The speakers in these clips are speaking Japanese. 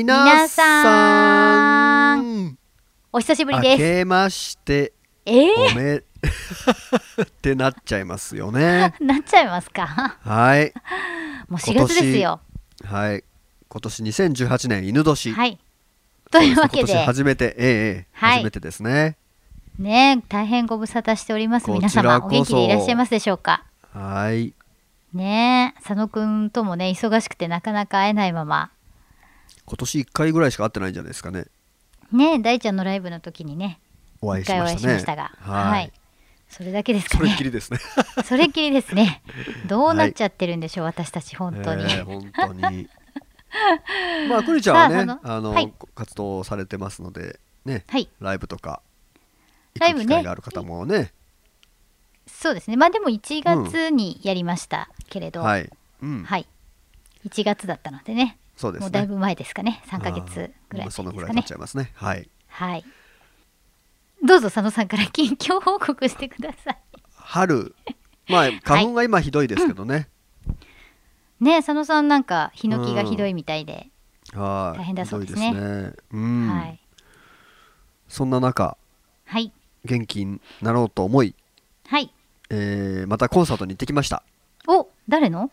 皆さんんお久しぶりです。 明けましておめってなっちゃいますよね。 なっちゃいますか。 はい。 もう4月ですよ。 はい。今年2018年犬年。 はい。というわけ今年で、 初めて、 はい、 初めてですね。 ね、大変ご無沙汰しております。皆様お元気でいらっしゃいますでしょうか。 はい。 ね、佐野くんともね忙しくてなかなか会えないまま。 今年1回ぐらいしか会ってないんじゃないですかね。 ね、大ちゃんのライブの時にね、 お会いしましたね。 1回お会いしましたが、はい。それだけですかね。 それっきりですね。 それっきりですね。どうなっちゃってるんでしょう、私たち本当に。 本当に。まあくにちゃんはね、 はい、 活動されてますのでね、 はい、 ライブとか行く機会がある方もね。 そうですね。まあでも1月にやりましたけれど、 はい、 はい、1月だったのでね。 そうですね。 もうだいぶ前ですかね。3ヶ月ぐらいですかね。 そのぐらい経っちゃいますね。はい。 はい。どうぞ佐野さんから近況報告してください。 春、まあ花粉が今ひどいですけどね。 ね、佐野さんなんかヒノキがひどいみたいで、大変だそうですね。 はい。そんな中、 はい、 元気になろうと思い、 はい、 またコンサートに行ってきました。 お、誰の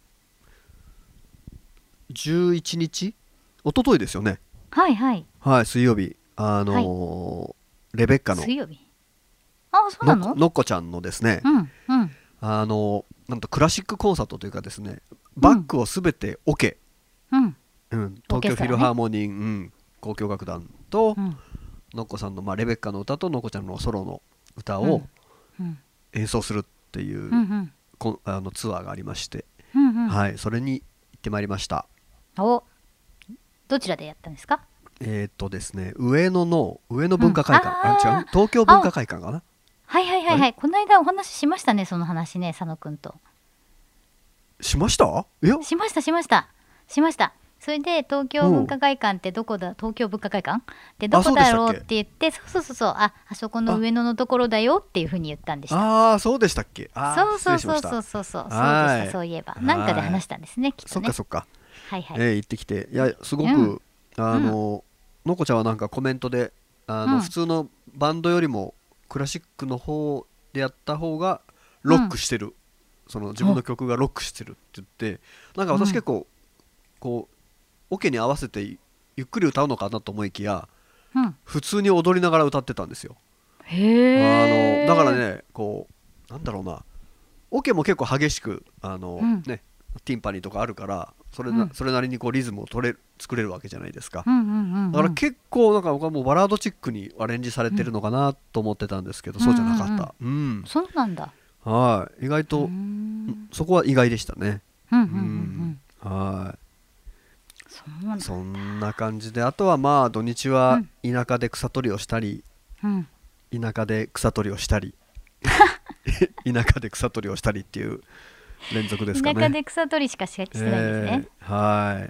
？11日？一昨日ですよね。 はいはい。 はい、水曜日、レベッカの水曜日。あ、そうなの？ のっこちゃんのですね、なんとクラシックコンサートというかですね、バックをすべてオケ、東京フィルハーモニー、交響楽団と、のっこさんの、レベッカの歌とのっこちゃんのソロの歌を演奏するっていう、ツアーがありまして、はい、それに行ってまいりました。 お、どちらでやったんですか？ ですね、上野文化会館、違う、東京文化会館かな。 はいはいはいはい、この間お話ししましたね、その話ね、佐野くんと。 しました？いや、 しました。それで東京文化会館ってどこだ、東京文化会館ってどこだろうって言って、そう、あそこの上野のところだよっていうふうに言ったんでした。 ああ、そうでしたっけ。 そういえばなんかで話したんですね、きっとね。 そっか。 はいはい。 行ってきて、いやすごくのこちゃんはなんかコメントで普通のバンドよりもクラシックの方でやった方がロックしてる、その自分の曲がロックしてるって言って、なんか私結構こうオケに合わせてゆっくり歌うのかなと思いきや、普通に踊りながら歌ってたんですよ。 へだからね、こうなんだろうな、オケも結構激しくね、ティンパニーとかあるから、それなりにこうリズムを作れるわけじゃないですか。だから結構なんか僕はもうバラードチックにアレンジされてるのかなと思ってたんですけど、そうじゃなかった。 そうなんだ。 はい、意外とそこは意外でしたね。はい。そんな感じで、あとはまあ土日は田舎で草取りをしたり、田舎で草取りをしたり田舎で草取りをしたりっていう連続ですかね。 田舎で草取りしかしてないんですね。 はい。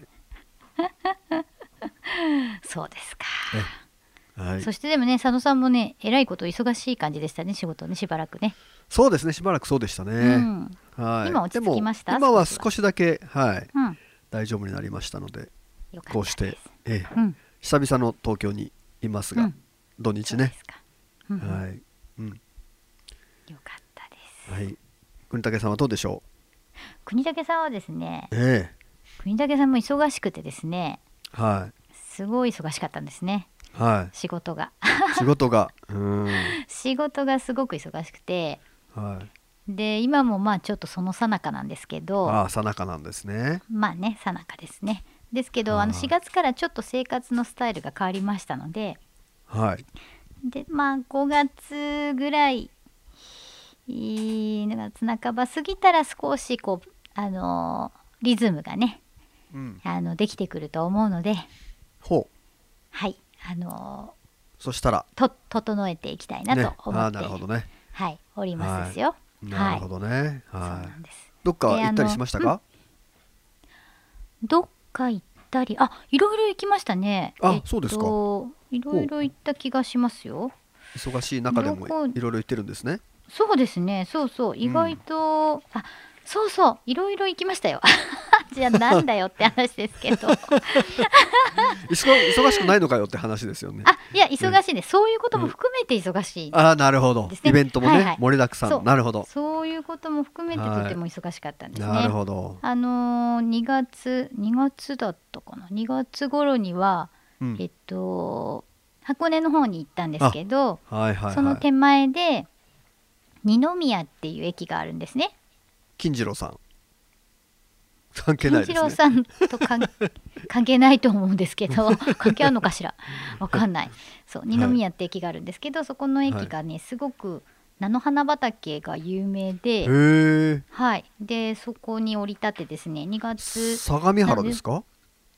そうですか。 はい、 そしてでもね、佐野さんもね、えらいこと忙しい感じでしたね、仕事ね、しばらくね。 そうですね、しばらくそうでしたね。はい。 今落ち着きました？ 今は少しだけ、はい、大丈夫になりましたので、こうして久々の東京にいますが、土日ね。はい。 よかったです。 はい。国武さんはどうでしょう？ 国武さんはですね、国武さんも忙しくてですね、すごい忙しかったんですね。仕事が仕事がすごく忙しくて、で今もまあちょっとその最中なんですけど、 最中なんですね。 まあね、最中ですね。ですけど4月からちょっと生活のスタイルが変わりましたので、でまあ5月ぐらい、5月半ば過ぎたら少しこうリズムがね、できてくると思うので、はい、 そしたら整えていきたいなと思って、おりますですよ。 なるほどね。どっか行ったりしましたか？ どっか行ったり、いろいろ行きましたね。 そうですか。 いろいろ行った気がしますよ。 忙しい中でもいろいろ行ってるんですね。 そうですね、意外とそういろいろ行きましたよ。 じゃあなんだよって話ですけど忙しくないのかよって話ですよね。 いや忙しいです、そういうことも含めて忙しい、 なるほど、イベントもね、盛りだくさん。なるほど、 そういうことも含めてとても忙しかったんですね。 なるほど。 2月だったかな、2月頃には、箱根の方に行ったんですけど、その手前で二宮っていう駅があるんですね。 金次郎さん関係ないですね。 金次郎さんと関係ないと思うんですけど関係あるのかしら、わかんない。そう、二宮って駅があるんですけど、そこの駅がね、すごく菜の花畑が有名で、はい、でそこに降り立ってですね、2月。 相模原ですか？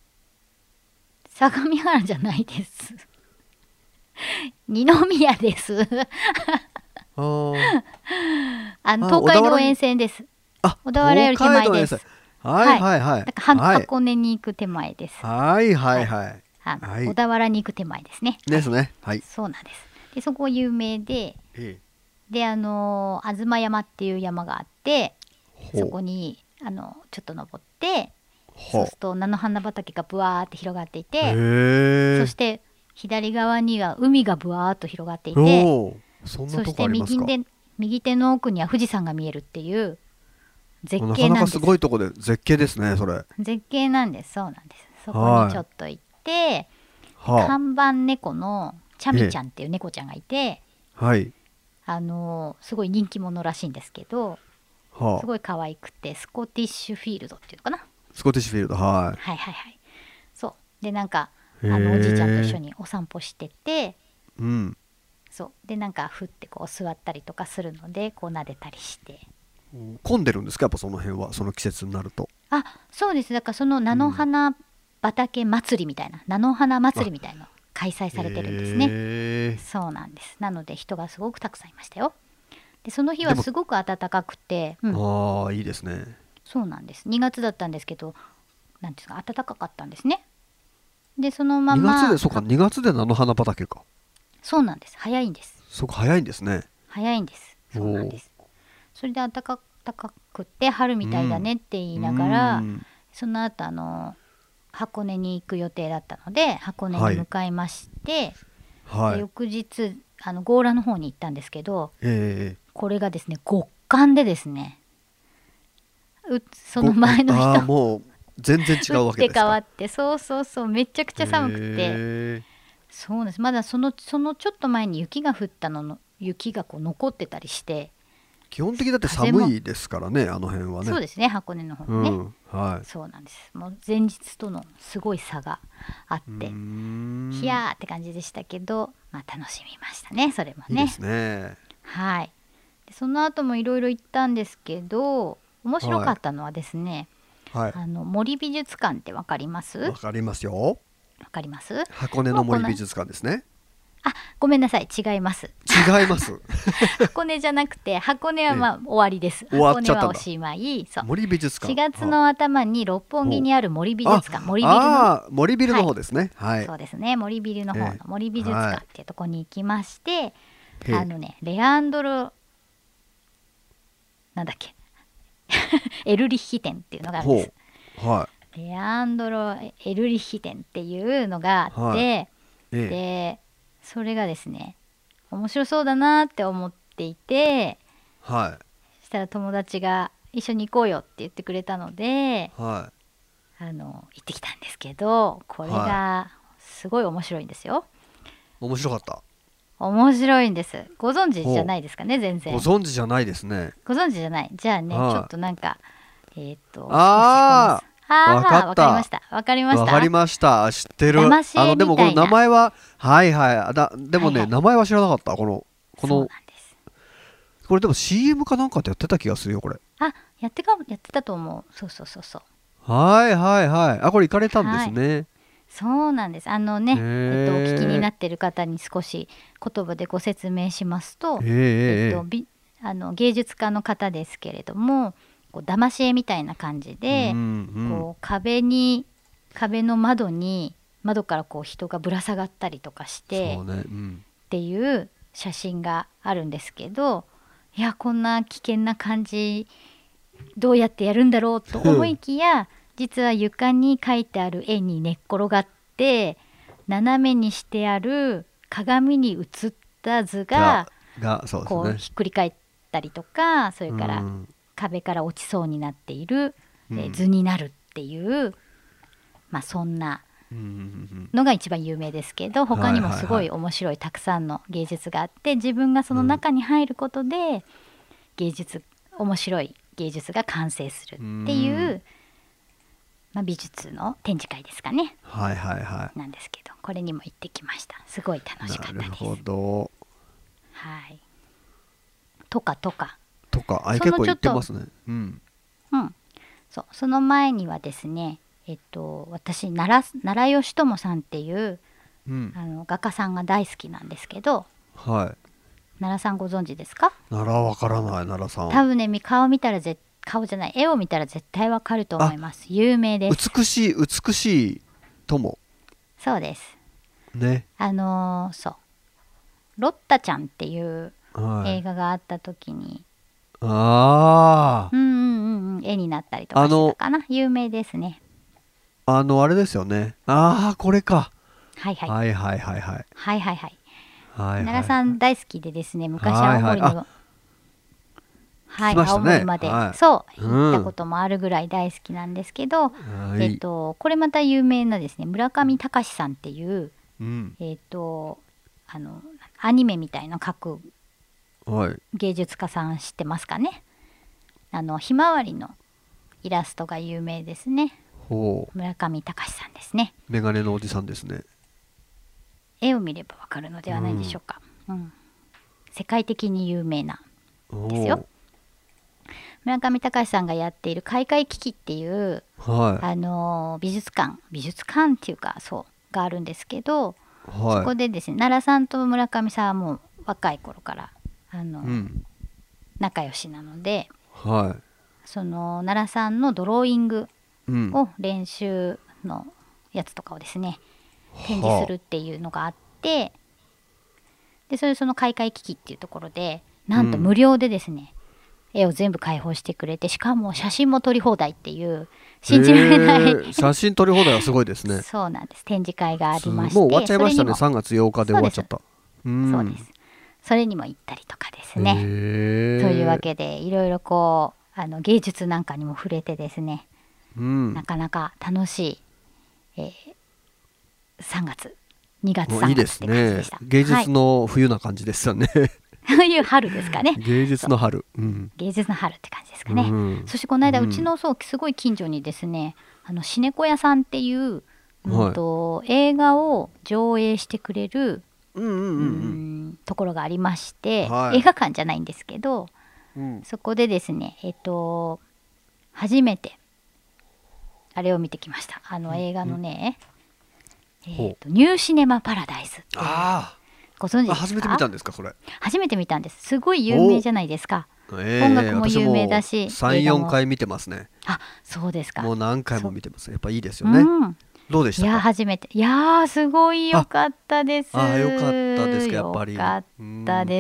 相模原じゃないです二宮です東海道沿線です。小田原より手前です。箱根に行く手前です。小田原に行く手前ですね。 ですね。 そうなんです。でそこ有名で、東山っていう山があって、そこにちょっと登って、そうすると菜の花畑がブワーって広がっていて、そして左側には海がブワーっと広がっていて、そして右手の奥には富士山が見えるっていう絶景なんです。なかなかすごいとこで絶景ですね、それ。 絶景なんです。そうなんです。そこにちょっと行って、看板猫のチャミちゃんっていう猫ちゃんがいて、すごい人気者らしいんですけど、すごい可愛くて、スコティッシュフィールドっていうのかな。 スコティッシュフィールド、 そうで、なんかおじいちゃんと一緒にお散歩してて、そうで、なんかふってこう座ったりとかするので、こう撫でたりして。 混んでるんですか、やっぱその辺は、その季節になると。 そうです。だからその菜の花畑祭りみたいな、菜の花祭りみたいな開催されてるんですね。そうなんです。なので人がすごくたくさんいましたよ。でその日はすごく暖かくて、 いいですね。 そうなんです。2月だったんですけど、なんですか、暖かかったんですね。でそのまま 2月で菜の花畑か。 そうなんです。早いんです。 早いんですね。 早いんです。そうなんです。それで暖かくて春みたいだねって言いながら、その後箱根に行く予定だったので箱根に向かいまして、で翌日強羅の方に行ったんですけど、これがですね極寒でですね、その前の人もう全然違うわけですか。 打って変わって、そうめちゃくちゃ寒くて、そうなんです。まだそのちょっと前に雪が降った雪がこう残ってたりして、 基本的にだって寒いですからね、あの辺はね。 そうですね、箱根の方ね、そうなんです。もう前日とのすごい差があって、ひやーって感じでしたけど、楽しみましたね、それもね。 いいですね。 でその後もいろいろ行ったんですけど、面白かったのはですね、森美術館ってわかります？ わかりますよ。 わかります？ 箱根の森美術館ですね。 ごめんなさい、違います。 違います。 箱根じゃなくて、箱根は終わりです。 箱根はおしまい。 森美術館。 4月の頭に六本木にある森美術館、森ビルの方ですね。 そうですね、森ビルの方の森美術館っていうところに行きまして、レアンドロなんだっけエルリッヒ展っていうのがあるんです。レアンドロエルリッヒ展っていうのがあって、でそれがですね面白そうだなって思っていて、そしたら友達が一緒に行こうよって言ってくれたので、行ってきたんですけど、これがすごい面白いんですよ。 面白かった。 面白いんです。ご存知じゃないですかね。全然ご存知じゃないですね。 ご存知じゃない。じゃあね、ちょっとなんかわかりました。わかりました。 知ってる。でもこの名前はでもね、名前は知らなかった。このこれでも CM かなんかでやってた気がするよ、これ。 やってたと思う。そう。 これ行かれたんですね。 そうなんです。お聞きになってる方に少し言葉でご説明しますと、芸術家の方ですけれども、騙し絵みたいな感じで、こう壁の窓からこう人がぶら下がったりとかして、っていう写真があるんですけど、こんな危険な感じどうやってやるんだろうと思いきや実は床に描いてある絵に寝っ転がって斜めにしてある鏡に映った図がそうですね、 こうひっくり返ったりとか、それから壁から落ちそうになっている図になるっていう、そんなのが一番有名ですけど、他にもすごい面白いたくさんの芸術があって、自分がその中に入ることで面白い芸術が完成するっていう、美術の展示会ですかね、なんですけど、これにも行ってきました。すごい楽しかったです。 なるほど。 はい。とか結構行ってますね。 その前にはですね、私奈良義朝さんっていう、画家さんが大好きなんですけど、奈良さんご存知ですか？ 奈良わからない。奈良さん多分ね、顔見たら絵を見たら絶対わかると思います。有名です。 美しい友。 そうですね。 そうロッタちゃんっていう映画があった時に、絵になったりとかしてたかな。有名ですね。 あれですよね。これか。 奈良さん大好きでですね、昔青森の青森までそう行ったこともあるぐらい大好きなんですけど、これまた有名なですね、村上隆さんっていう、アニメみたいの描く芸術家さん知ってますかね。ひまわりのイラストが有名ですね。村上隆さんですね。 メガネのおじさんですね。 絵を見ればわかるのではないでしょうか。世界的に有名なんですよ。村上隆さんがやっている開会危機っていう、美術館っていうかがあるんですけど、そこでですね、奈良さんと村上さんはもう若い頃から仲良しなので、その奈良さんのドローイングを練習のやつとかをですね、展示するっていうのがあって、でその開会危機っていうところでなんと無料でですね、絵を全部開放してくれて、しかも写真も撮り放題っていう信じられない写真撮り放題はすごいですね。 そうなんです。展示会がありまして、 もう終わっちゃいましたね。3月8日で終わっちゃった。 そうです。それにも行ったりとかですね。というわけでいろいろこう芸術なんかにも触れてですね、なかなか楽しい、3月2月3月って感じでした。 芸術の冬な感じですよね。 冬春ですかね。 芸術の春、 芸術の春って感じですかね。そしてこの間うちのすごい近所にですね、シネコ屋さんっていう、映画を上映してくれるところがありまして、映画館じゃないんですけど、そこでですね、初めてあれを見てきました。映画のね、ニューシネマパラダイス。ご存知ですか？ 初めて見たんですか？それ初めて見たんです。すごい有名じゃないですか。音楽も有名だし、 3、4回見てますね。 そうですか。 もう何回も見てます。やっぱいいですよね。どうでしたか？ 初めて。すごい良かったです。 良かったですか？やっぱり良かったです。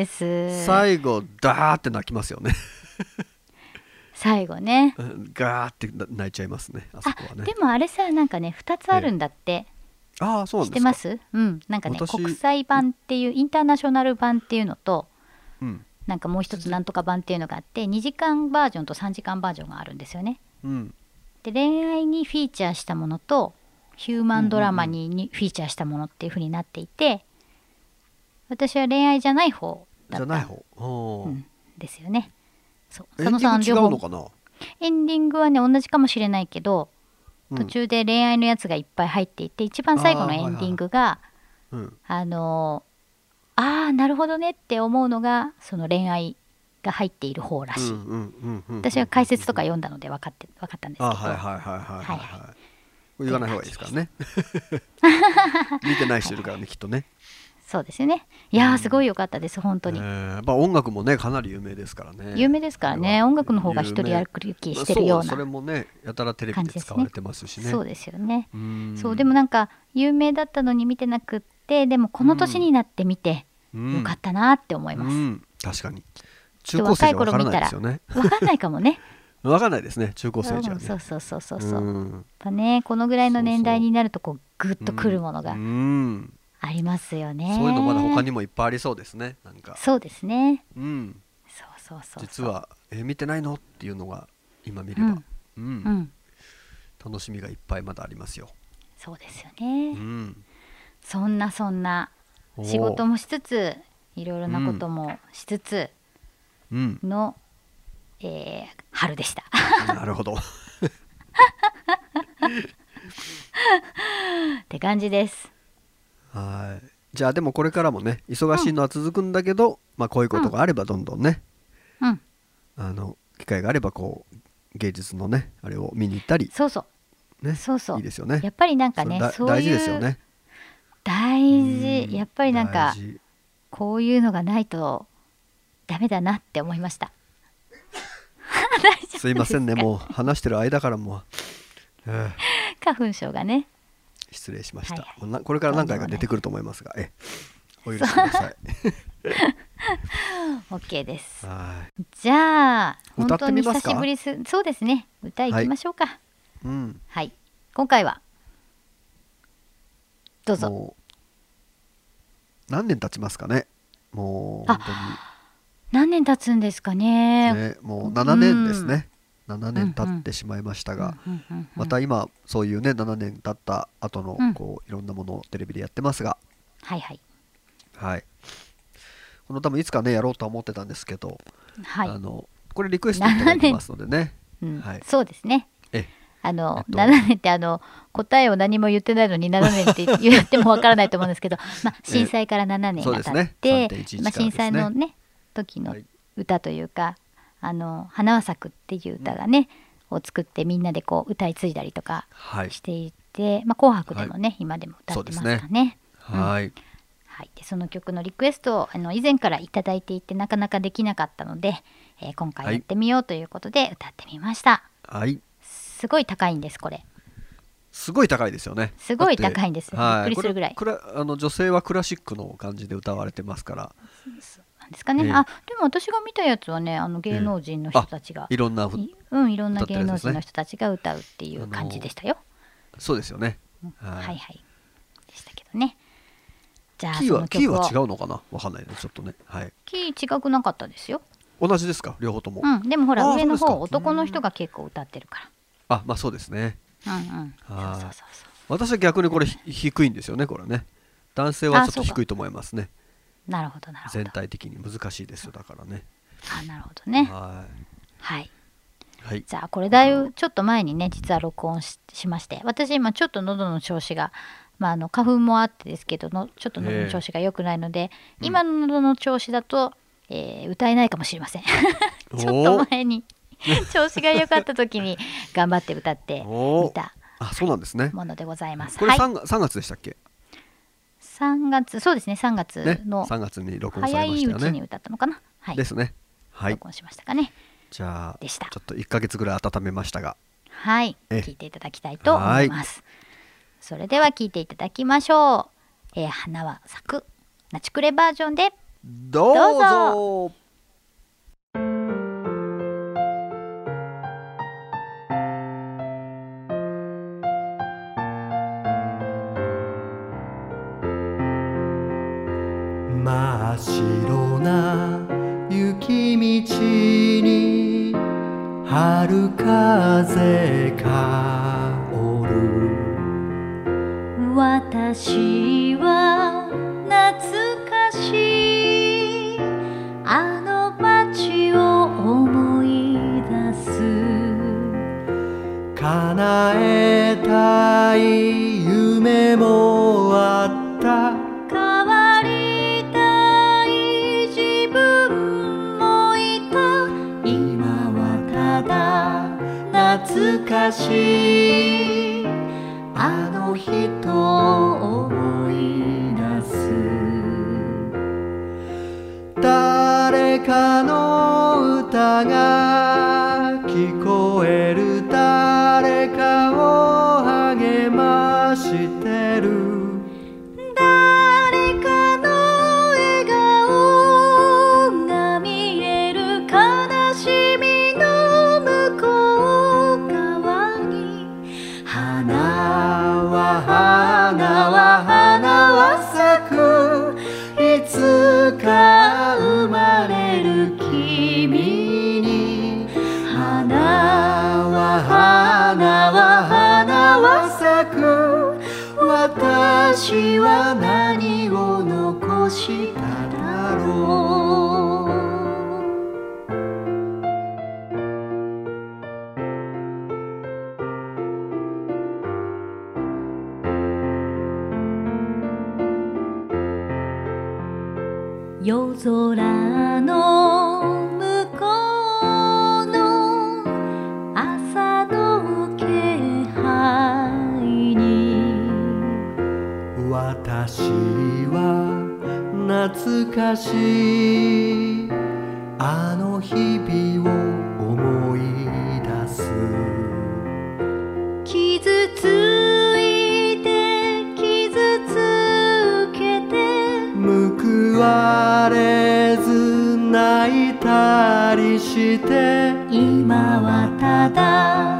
最後ダーって泣きますよね。 最後ね、 ガーって泣いちゃいますね。あそこはね。 でもあれさ、なんかね2つあるんだって。 そうなんですか？ 知ってます？なんかね、国際版っていうインターナショナル版っていうのと、なんかもう一つなんとか版っていうのがあって、2時間バージョンと3時間バージョンがあるんですよね。で恋愛にフィーチャーしたものとヒューマンドラマにフィーチャーしたものっていう風になっていて、私は恋愛じゃない方だったんですよね。その3両方。 違うのかな？エンディングはね同じかもしれないけど、途中で恋愛のやつがいっぱい入っていて、一番最後のエンディングがなるほどねって思うのがその恋愛が入っている方らしい。私は解説とか読んだので分かったんですけど、 言わない方がいいですからね。見てない人いるからね、きっとね。 そうですよね。すごい良かったです本当に。 音楽もねかなり有名ですからね。 有名ですからね。音楽の方が一人歩きしてるような。 それもねやたらテレビで使われてますしね。 そうですよね。でもなんか有名だったのに見てなくって、でもこの年になって見てよかったなって思います。 確かに。中高生じゃ分からないですよね。 分かんないかもね。 分かんないですね、中高生じゃね。 そうそうそうそうそう、やっぱねこのぐらいの年代になるとこうグッとくるものがありますよね。 そういうのまだ他にもいっぱいありそうですね。なんかそうですね、 そうそうそう、 実は見てないのっていうのが今見れば、楽しみがいっぱいまだありますよ。 そうですよね、そんな仕事もしつついろいろなこともしつつの、春でした。 なるほどって感じです。 はい。じゃあでもこれからもね忙しいのは続くんだけど、こういうことがあればどんどんね、機会があればこう芸術のねあれを見に行ったり、 そうそう、 ね、 そうそう、 いいですよね。 やっぱりなんかねそういう大事ですよね。 大事、やっぱりなんかこういうのがないとダメだなって思いました。 すいませんね、もう話してる間からもう、 花粉症がね、 失礼しました、これから何回か出てくると思いますが、お許しください。 OK です。じゃあ本当に久しぶりそうですね、歌いきましょうか。はい、今回はどうぞ。もう何年経ちますかね。もう本当に何年経つんですかね。 もう7年ですね。7年経ってしまいましたが、また今そういうね7年経った後のこういろんなものをテレビでやってますが、 はいはいはい、この多分いつかねやろうとは思ってたんですけど、これリクエストいただいてますのでね、 そうですね。7年って答えを何も言ってないのに7年って言ってもわからないと思うんですけど、震災から7年が経って、震災のね時の歌というか「花は咲く」っていう歌がねを作ってみんなでこう歌い継いだりとかしていて、紅白でもね今でも歌ってますかね。はい、でその曲のリクエストを以前からいただいていてなかなかできなかったので、今回やってみようということで歌ってみました。すごい高いんです。これすごい高いですよね。 すごい高いんです。びっくりするぐらい。 女性はクラシックの感じで歌われてますから。 なんですかね。でも私が見たやつはね芸能人の人たちが、 いろんな芸能人の人たちが歌うっていう感じでしたよ。 そうですよね。 はいはい。でしたけどね。じゃあキーは違うのかな、わかんないねちょっとね。 キー違くなかったですよ。 同じですか、両方とも。 でもほら上の方男の人が結構歌ってるから。 そうですね。私は逆にこれ低いんですよね、これね。男性はちょっと低いと思いますね。 なるほどなるほど。 全体的に難しいですよ、だからね。 なるほどね。はい。じゃあこれだいぶちょっと前にね実は録音 しまして、私今ちょっと喉の調子が花粉もあってですけどちょっと喉の調子が良くないので、今の喉の調子だと、歌えないかもしれません。ちょっと前に調子が良かった時に頑張って歌ってみたものでございます。 これ3月でしたっけ ？3月、そうですね、3月の 3月に録音されましたよね。 早いうちに歌ったのかな。 ですね。 録音しましたかね。 じゃあちょっと1ヶ月ぐらい温めましたが、 聞いていただきたいと思います。それでは聞いていただきましょう。花は咲くナチクレバージョンでどうぞ。 真っ白な雪道に春風香る。 私は懐かしいあの街を思い出す。 叶えたい夢もあった。 変わりたい自分もいた。今はただ懐かしいあの人を思い出す。 誰かの歌が聞こえる。誰かを励ましてる。 誰かの笑顔が見える。悲しみの向こ私は何を残しただろう。 夜空の向こうの朝の気配に私は懐かしいあの日々を思い出す。 傷ついて傷つけて報われず泣いたりして今はただ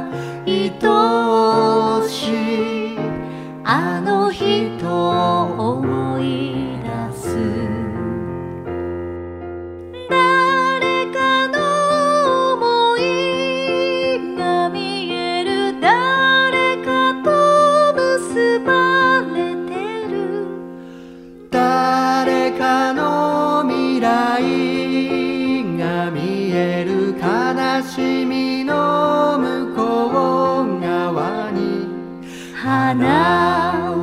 愛しいあの人を思い出す。誰かの想いが見える誰かと結ばれてる誰かの未来が見える悲しみの向こう側に花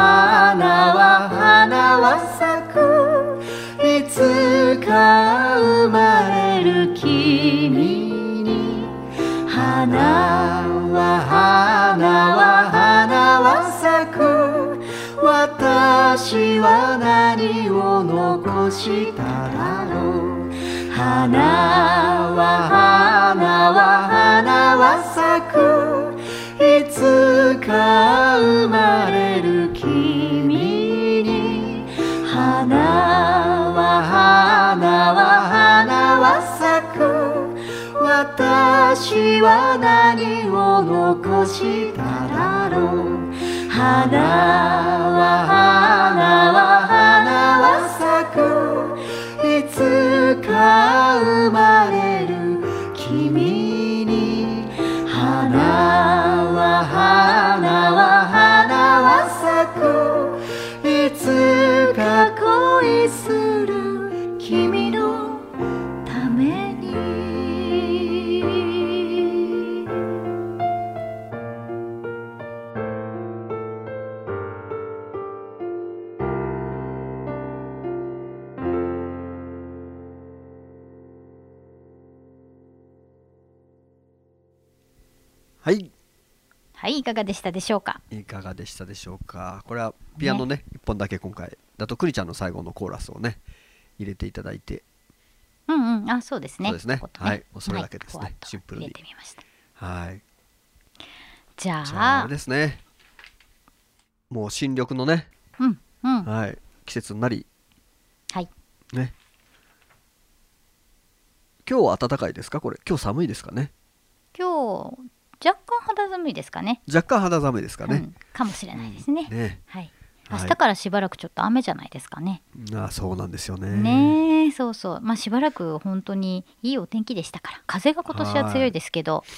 は咲くいつか生まれる君に花は咲く私は何を残しただろう。花は咲くいつか生まれる君に花は咲く私は何を残しただろう。花は咲くいつか生まれる君に花は咲くいつか恋する君のために。 はい、 はい、いかがでしたでしょうか。 いかがでしたでしょうか。これはピアノね1本だけ今回だとくにちゃんの最後のコーラスをね入れていただいて、 あ、そうですね。 そうですね。はい、もうそれだけですね。シンプルに入れてみました。 はい。 じゃああれですね。もう新緑のね、はい、季節になり、 はいね。今日は暖かいですか？これ今日寒いですかね？ 今日若干肌寒いですかね。 若干肌寒いですかね。 かもしれないですね。はい。明日からしばらくちょっと雨じゃないですかね。 そうなんですよね。 ね、そうそう。しばらく本当にいいお天気でしたから。風が今年は強いですけど、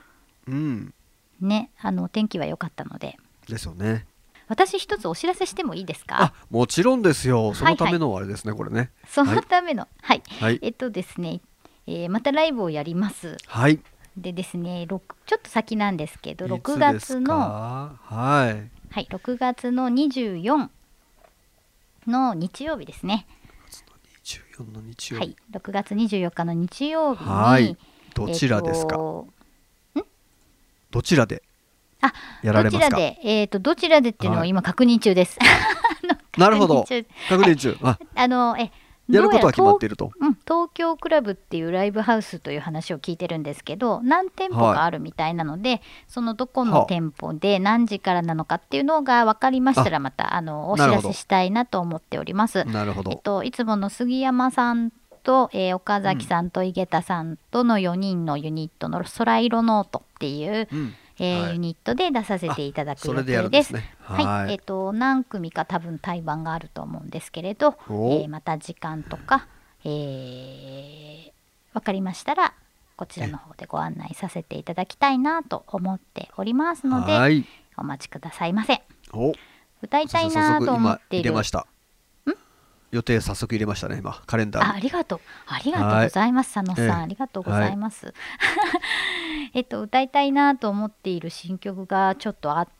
ね、お天気は良かったので。 ですよね。 私一つお知らせしてもいいですか？ もちろんですよ。そのためのあれですね、これね。 そのための、はい。ですね、またライブをやります。 はい。 でですね、ちょっと先なんですけど、6月の6月の24の日曜日ですね。 24の日曜日。はい、 6月24日の日曜日に、 どちらですか？どちらでやられますか？ どちらでっていうのを今確認中です。 なるほど。確認中。やることは決まっていると。 東京クラブっていうライブハウスという話を聞いてるんですけど、何店舗かあるみたいなので、そのどこの店舗で何時からなのかっていうのが分かりましたら、またお知らせしたいなと思っております。 なるほど。 いつもの杉山さんと、岡崎さんと井桁さんとの4人のユニットの空色ノートっていう、ユニットで出させていただく予定です。はい、何組か多分対バンがあると思うんですけれど、また時間とか、分かりましたらこちらの方でご案内させていただきたいなと思っておりますので、お待ちくださいませ。 歌いたいなと思っている。 今入れました。予定早速入れましたね、今カレンダーに。 ありがとうございます、佐野さん、ありがとうございます。歌いたいなと思っている新曲がちょっとあって、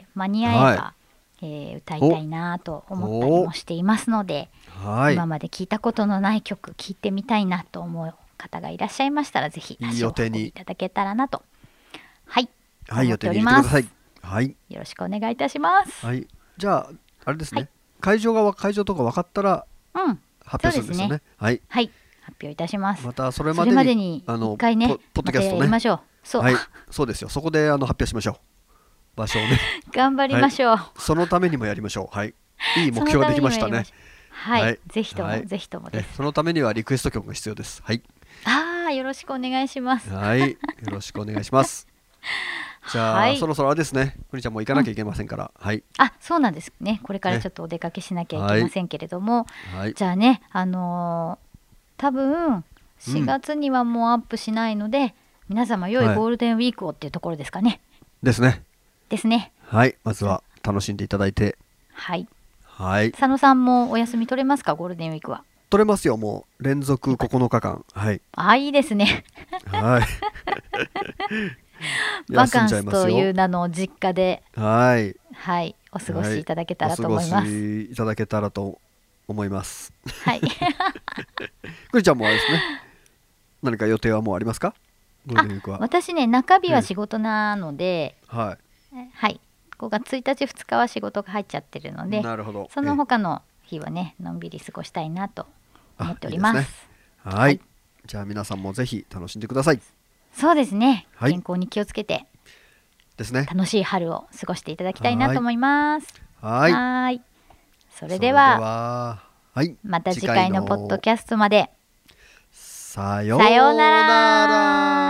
間に合えば、歌いたいなと思ったりもしていますので、今まで聞いたことのない曲聞いてみたいなと思う方がいらっしゃいましたら、ぜひ足を運んでいただけたらなと思っております。よろしくお願いいたします。 じゃああれですね、会場とか分かったら発表するんですよね。はい、 発表いたします。 またそれまでに一回ね、 ポッドキャストね、やりましょう。 そうですよ。そこで発表しましょう。場所をね。 頑張りましょう。 そのためにもやりましょう。いい目標ができましたね。 ぜひともぜひともです。 そのためにはリクエスト曲が必要です。 よろしくお願いします。 よろしくお願いします。じゃあ、そろそろあれですね、くにちゃんも行かなきゃいけませんから。 そうなんですね。これからちょっとお出かけしなきゃいけませんけれども、じゃあね、多分4月にはもうアップしないので、皆様良いゴールデンウィークをっていうところですかね。 ですね。まずは楽しんでいただいて。 佐野さんもお休み取れますか、ゴールデンウィークは。 取れますよ、もう連続9日間。 いいですね。バカンスという名の実家でお過ごしいただけたらと思います。 お過ごしいただけたらと思います。くにちゃんもあれですね、何か予定はもうありますか？ゴールデンウィークは。 私ね、中日は仕事なので、5月1日2日は仕事が入っちゃってるので、その他の日はね、のんびり過ごしたいなと思っております。 じゃあ皆さんもぜひ楽しんでください。 そうですね、健康に気をつけてですね、 楽しい春を過ごしていただきたいなと思います。それではまた次回のポッドキャストまで。 さようなら。